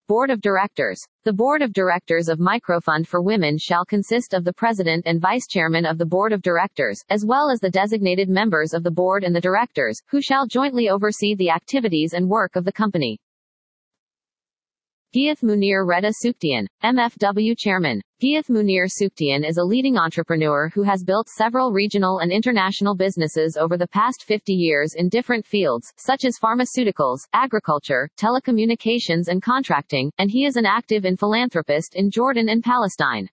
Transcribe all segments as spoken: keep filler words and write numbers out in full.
Board of Directors. The Board of Directors of Microfund for Women shall consist of the President and Vice-Chairman of the Board of Directors, as well as the designated members of the Board and the Directors, who shall jointly oversee the activities and work of the company. Giyath Munir Reda Suktian, M F W Chairman. Giyath Munir Suktian is a leading entrepreneur who has built several regional and international businesses over the past fifty years in different fields, such as pharmaceuticals, agriculture, telecommunications and contracting, and he is an active and philanthropist in Jordan and Palestine.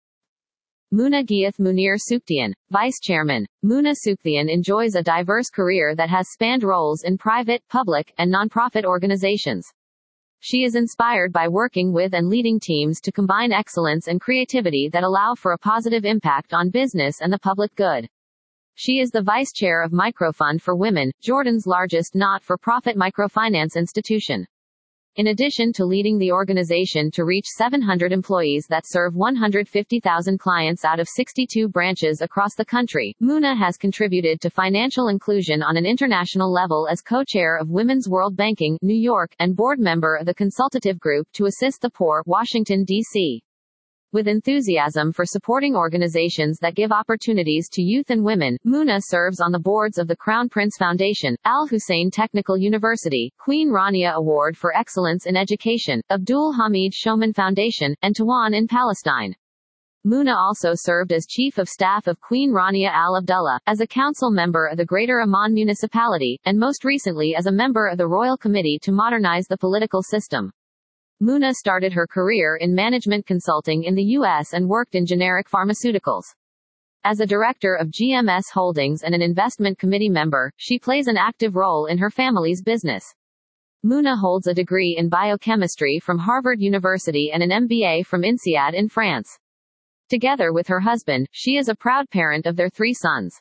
Muna Giyath Munir Suktian, Vice Chairman. Muna Suktian enjoys a diverse career that has spanned roles in private, public, and nonprofit organizations. She is inspired by working with and leading teams to combine excellence and creativity that allow for a positive impact on business and the public good. She is the Vice Chair of Microfund for Women, Jordan's largest not-for-profit microfinance institution. In addition to leading the organization to reach seven hundred employees that serve one hundred fifty thousand clients out of sixty-two branches across the country, Muna has contributed to financial inclusion on an international level as co-chair of Women's World Banking, New York, and board member of the Consultative Group to Assist the Poor, Washington, D C With enthusiasm for supporting organizations that give opportunities to youth and women, Muna serves on the boards of the Crown Prince Foundation, Al Hussein Technical University, Queen Rania Award for Excellence in Education, Abdul Hamid Shoman Foundation, and Tawan in Palestine. Muna also served as Chief of Staff of Queen Rania Al Abdullah, as a council member of the Greater Amman Municipality, and most recently as a member of the Royal Committee to Modernize the Political System. Muna started her career in management consulting in the U S and worked in generic pharmaceuticals. As a director of G M S Holdings and an investment committee member, she plays an active role in her family's business. Muna holds a degree in biochemistry from Harvard University and an M B A from INSEAD in France. Together with her husband, she is a proud parent of their three sons.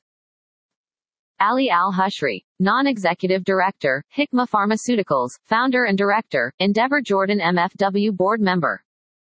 Ali Al-Hushri, Non-Executive Director, Hikma Pharmaceuticals, Founder and Director, Endeavor Jordan M F W Board Member.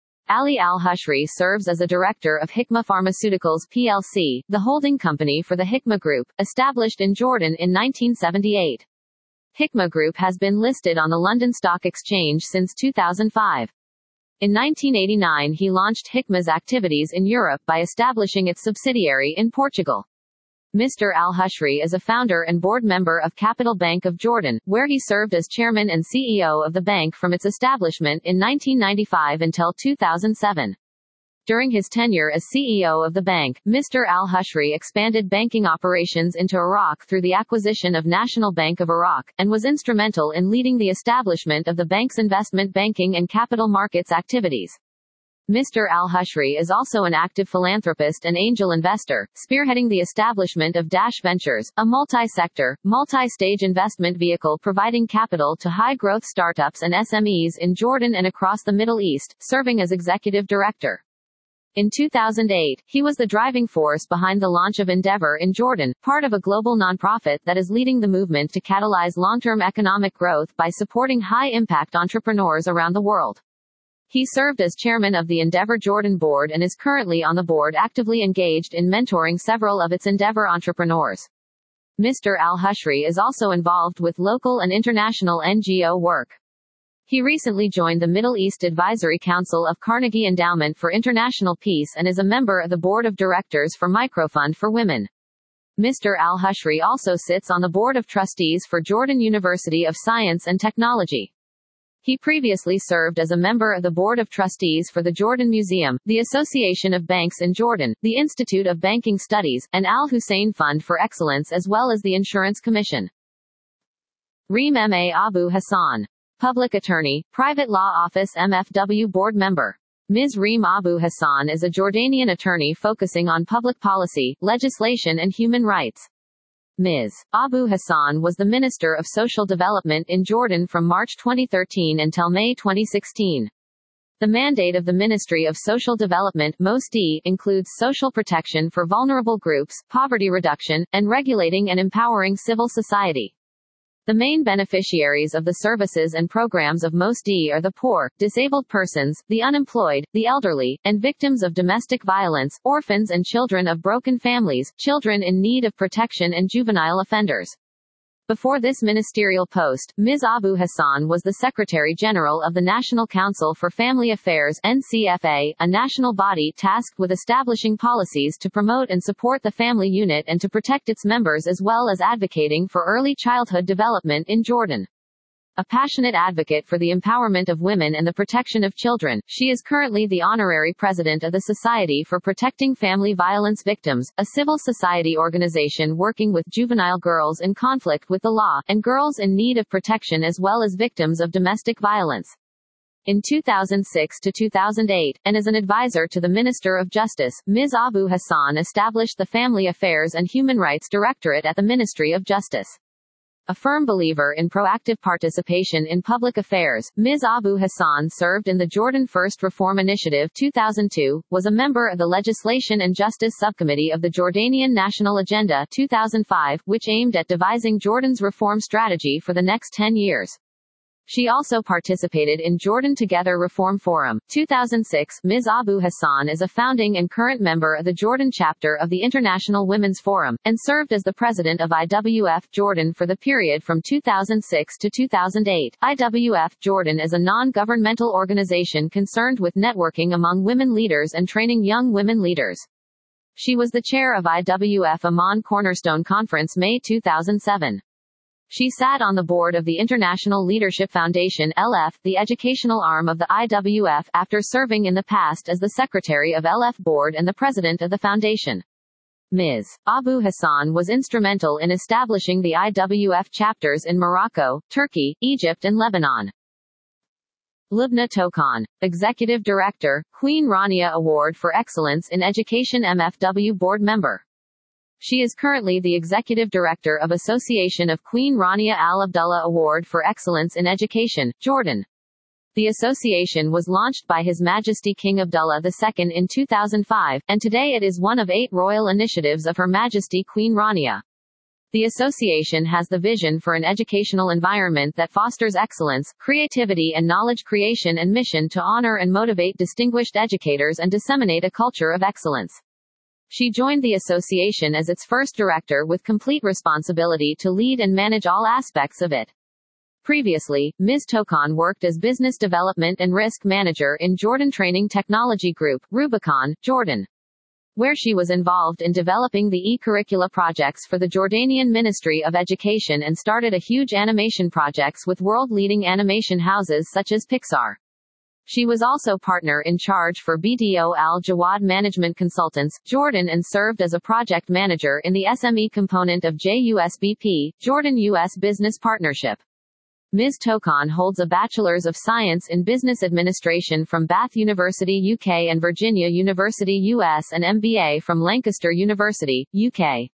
Ali Al-Hushri serves as a Director of Hikma Pharmaceuticals P L C, the holding company for the Hikma Group, established in Jordan in nineteen seventy-eight. Hikma Group has been listed on the London Stock Exchange since two thousand five. In nineteen eighty-nine he launched Hikma's activities in Europe by establishing its subsidiary in Portugal. Mister Al-Hushri is a founder and board member of Capital Bank of Jordan, where he served as chairman and C E O of the bank from its establishment in nineteen ninety-five until two thousand seven. During his tenure as C E O of the bank, Mister Al-Hushri expanded banking operations into Iraq through the acquisition of National Bank of Iraq, and was instrumental in leading the establishment of the bank's investment banking and capital markets activities. Mister Al-Hushri is also an active philanthropist and angel investor, spearheading the establishment of Dash Ventures, a multi-sector, multi-stage investment vehicle providing capital to high-growth startups and S M Es in Jordan and across the Middle East, serving as executive director. In two thousand eight, he was the driving force behind the launch of Endeavor in Jordan, part of a global nonprofit that is leading the movement to catalyze long-term economic growth by supporting high-impact entrepreneurs around the world. He served as chairman of the Endeavor Jordan board and is currently on the board actively engaged in mentoring several of its Endeavor entrepreneurs. Mister Al-Hushri is also involved with local and international N G O work. He recently joined the Middle East Advisory Council of Carnegie Endowment for International Peace and is a member of the board of directors for Microfund for Women. Mister Al-Hushri also sits on the board of trustees for Jordan University of Science and Technology. He previously served as a member of the Board of Trustees for the Jordan Museum, the Association of Banks in Jordan, the Institute of Banking Studies, and Al Hussein Fund for Excellence as well as the Insurance Commission. Reem M A Abu Hassan. Public Attorney, Private Law Office M F W Board Member. Miz Reem Abu Hassan is a Jordanian attorney focusing on public policy, legislation and human rights. Miz Abu Hassan was the Minister of Social Development in Jordan from March twenty thirteen until May twenty sixteen. The mandate of the Ministry of Social Development (M O S D) includes social protection for vulnerable groups, poverty reduction, and regulating and empowering civil society. The main beneficiaries of the services and programs of M O S D are the poor, disabled persons, the unemployed, the elderly, and victims of domestic violence, orphans and children of broken families, children in need of protection and juvenile offenders. Before this ministerial post, Miz Abu Hassan was the Secretary General of the National Council for Family Affairs (N C F A), a national body tasked with establishing policies to promote and support the family unit and to protect its members, as well as advocating for early childhood development in Jordan. A passionate advocate for the empowerment of women and the protection of children, she is currently the honorary president of the Society for Protecting Family Violence Victims, a civil society organization working with juvenile girls in conflict with the law, and girls in need of protection as well as victims of domestic violence. In two thousand six to two thousand eight, and as an advisor to the Minister of Justice, Miz Abu Hassan established the Family Affairs and Human Rights Directorate at the Ministry of Justice. A firm believer in proactive participation in public affairs, Miz Abu Hassan served in the Jordan First Reform Initiative two thousand two, was a member of the Legislation and Justice Subcommittee of the Jordanian National Agenda two thousand five, which aimed at devising Jordan's reform strategy for the next ten years. She also participated in Jordan Together Reform Forum, two thousand six. Miz Abu Hassan is a founding and current member of the Jordan chapter of the International Women's Forum, and served as the president of I W F Jordan for the period from two thousand six to two thousand eight. I W F Jordan is a non-governmental organization concerned with networking among women leaders and training young women leaders. She was the chair of I W F Amman Cornerstone Conference May two thousand seven. She sat on the board of the International Leadership Foundation L F, the educational arm of the I W F, after serving in the past as the secretary of L F board and the president of the foundation. Miz Abu Hassan was instrumental in establishing the I W F chapters in Morocco, Turkey, Egypt and Lebanon. Lubna Tokan, Executive Director, Queen Rania Award for Excellence in Education M F W board member. She is currently the Executive Director of Association of Queen Rania Al Abdullah Award for Excellence in Education, Jordan. The association was launched by His Majesty King Abdullah the Second in two thousand five, and today it is one of eight royal initiatives of Her Majesty Queen Rania. The association has the vision for an educational environment that fosters excellence, creativity and knowledge creation, and mission to honor and motivate distinguished educators and disseminate a culture of excellence. She joined the association as its first director with complete responsibility to lead and manage all aspects of it. Previously, Miz Tokan worked as Business Development and Risk Manager in Jordan Training Technology Group, Rubicon, Jordan, where she was involved in developing the e-curricula projects for the Jordanian Ministry of Education and started a huge animation projects with world-leading animation houses such as Pixar. She was also partner in charge for B D O Al Jawad Management Consultants, Jordan, and served as a project manager in the S M E component of J U S B P, Jordan U S Business Partnership. Miz Tokan holds a Bachelor's of Science in Business Administration from Bath University U K and Virginia University U S and M B A from Lancaster University, U K.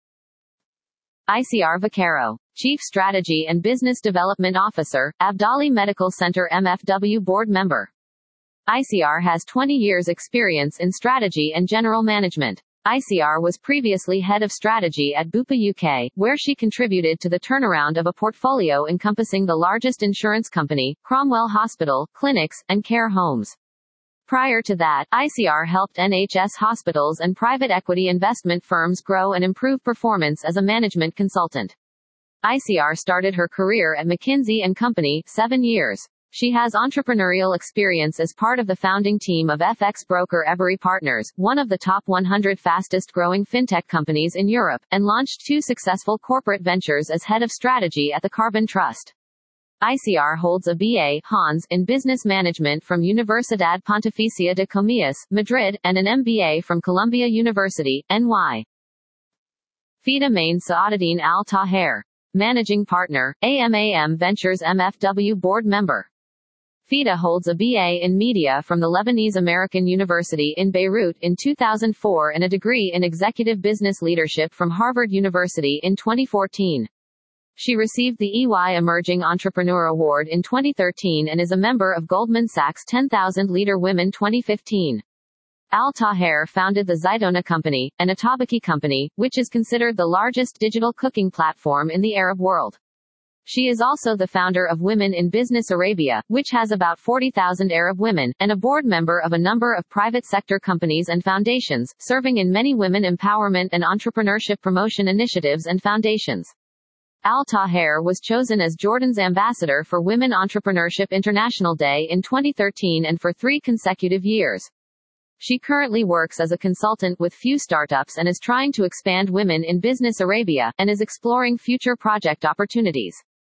I C R Vaquero, Chief Strategy and Business Development Officer, Abdali Medical Center M F W Board Member. I C R has twenty years experience in strategy and general management. I C R was previously head of strategy at Bupa U K, where she contributed to the turnaround of a portfolio encompassing the largest insurance company, Cromwell Hospital, clinics, and care homes. Prior to that, I C R helped N H S hospitals and private equity investment firms grow and improve performance as a management consultant. I C R started her career at McKinsey and Company, seven years. She has entrepreneurial experience as part of the founding team of F X broker Ebury Partners, one of the top one hundred fastest-growing fintech companies in Europe, and launched two successful corporate ventures as head of strategy at the Carbon Trust. I C R holds a B A Hons in Business Management from Universidad Pontificia de Comillas, Madrid, and an M B A from Columbia University, N Y. Fida Main Saadeddin Al Taher, Managing Partner, A M A M Ventures M F W Board Member. Fida holds a B A in Media from the Lebanese American University in Beirut in two thousand four and a degree in Executive Business Leadership from Harvard University in twenty fourteen. She received the E Y Emerging Entrepreneur Award in twenty thirteen and is a member of Goldman Sachs ten thousand Leader Women twenty fifteen. Al Taher founded the Zaitona Company, an Atabaki company, which is considered the largest digital cooking platform in the Arab world. She is also the founder of Women in Business Arabia, which has about forty thousand Arab women, and a board member of a number of private sector companies and foundations, serving in many women empowerment and entrepreneurship promotion initiatives and foundations. Al Taher was chosen as Jordan's ambassador for Women Entrepreneurship International Day in twenty thirteen and for three consecutive years. She currently works as a consultant with few startups and is trying to expand women in business Arabia, and is exploring future project opportunities.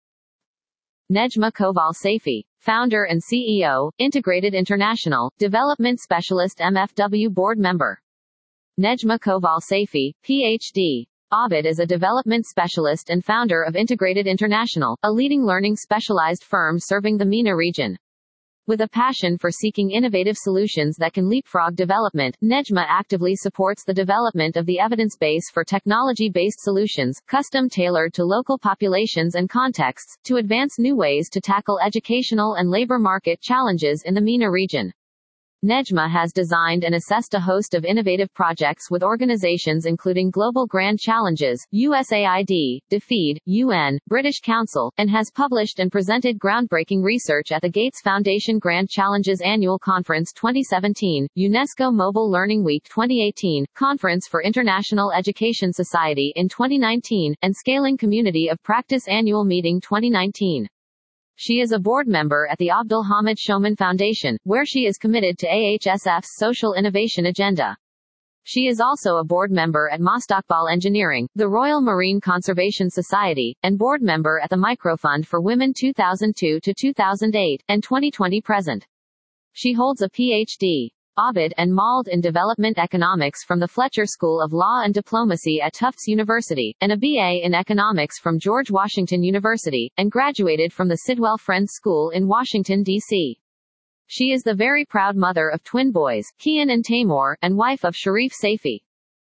Nejma Koval Saifi, founder and C E O, Integrated International, Development Specialist M F W Board Member. Nejma Koval Saifi, P H D. Abid is a development specialist and founder of Integrated International, a leading learning specialized firm serving the MENA region. With a passion for seeking innovative solutions that can leapfrog development, Nejma actively supports the development of the evidence base for technology-based solutions, custom-tailored to local populations and contexts, to advance new ways to tackle educational and labor market challenges in the MENA region. Nejma has designed and assessed a host of innovative projects with organizations including Global Grand Challenges, U S A I D, DFID, U N, British Council, and has published and presented groundbreaking research at the Gates Foundation Grand Challenges Annual Conference twenty seventeen, UNESCO Mobile Learning Week twenty eighteen, Conference for International Education Society in twenty nineteen, and Scaling Community of Practice Annual Meeting twenty nineteen. She is a board member at the Abdul Hamid Shoman Foundation, where she is committed to A H S F's social innovation agenda. She is also a board member at Mustaqbal Engineering, the Royal Marine Conservation Society, and board member at the Microfund for Women two thousand two to two thousand eight, and twenty twenty present. She holds a P H D. Abid and Mald in Development Economics from the Fletcher School of Law and Diplomacy at Tufts University, and a B A in Economics from George Washington University, and graduated from the Sidwell Friends School in Washington, D C She is the very proud mother of twin boys, Kian and Taimur, and wife of Sharif Saifi.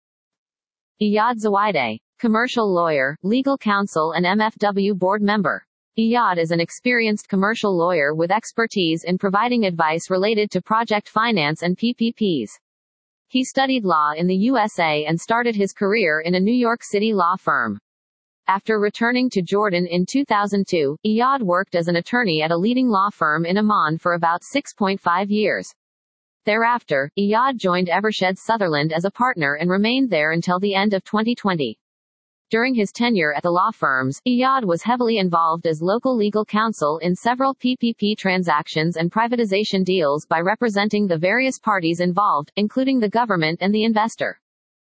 Iyad Zawaideh, commercial lawyer, legal counsel and M F W board member. Iyad is an experienced commercial lawyer with expertise in providing advice related to project finance and P P Ps. He studied law in the U S A and started his career in a New York City law firm. After returning to Jordan in two thousand two, Iyad worked as an attorney at a leading law firm in Amman for about six point five years. Thereafter, Iyad joined Evershed Sutherland as a partner and remained there until the end of twenty twenty. During his tenure at the law firms, Iyad was heavily involved as local legal counsel in several P P P transactions and privatization deals by representing the various parties involved, including the government and the investor.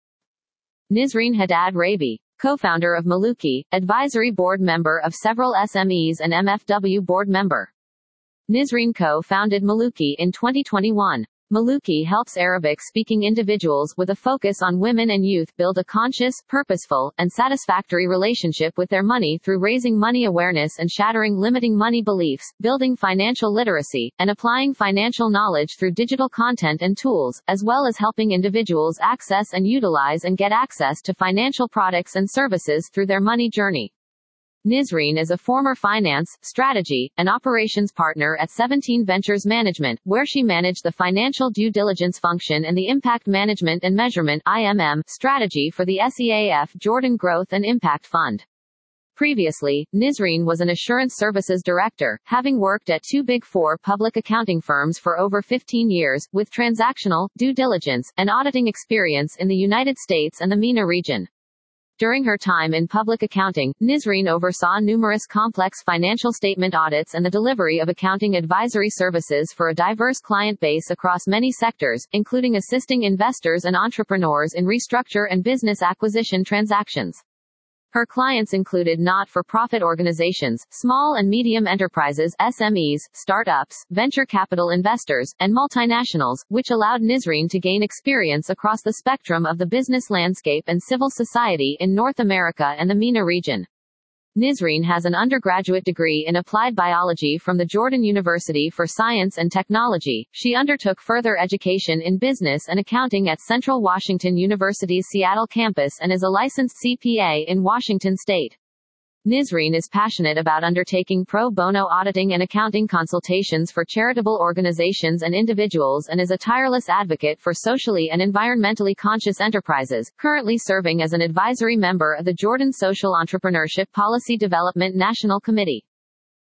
Nisreen Haddad Rabi, co-founder of Maluki, advisory board member of several S M Es and M F W board member. Nisreen co-founded Maluki in twenty twenty-one. Maluki helps Arabic-speaking individuals with a focus on women and youth build a conscious, purposeful, and satisfactory relationship with their money through raising money awareness and shattering limiting money beliefs, building financial literacy, and applying financial knowledge through digital content and tools, as well as helping individuals access and utilize and get access to financial products and services through their money journey. Nisreen is a former finance, strategy, and operations partner at seventeen Ventures Management, where she managed the financial due diligence function and the impact management and measurement I M M strategy for the S E A F Jordan Growth and Impact Fund. Previously, Nisreen was an assurance services director, having worked at two Big Four public accounting firms for over fifteen years, with transactional, due diligence, and auditing experience in the United States and the MENA region. During her time in public accounting, Nisreen oversaw numerous complex financial statement audits and the delivery of accounting advisory services for a diverse client base across many sectors, including assisting investors and entrepreneurs in restructure and business acquisition transactions. Her clients included not-for-profit organizations, small and medium enterprises S M Es, startups, venture capital investors, and multinationals, which allowed Nisreen to gain experience across the spectrum of the business landscape and civil society in North America and the MENA region. Nisreen has an undergraduate degree in applied biology from the Jordan University for Science and Technology. She undertook further education in business and accounting at Central Washington University's Seattle campus and is a licensed C P A in Washington state. Nisreen is passionate about undertaking pro bono auditing and accounting consultations for charitable organizations and individuals and is a tireless advocate for socially and environmentally conscious enterprises, currently serving as an advisory member of the Jordan Social Entrepreneurship Policy Development National Committee.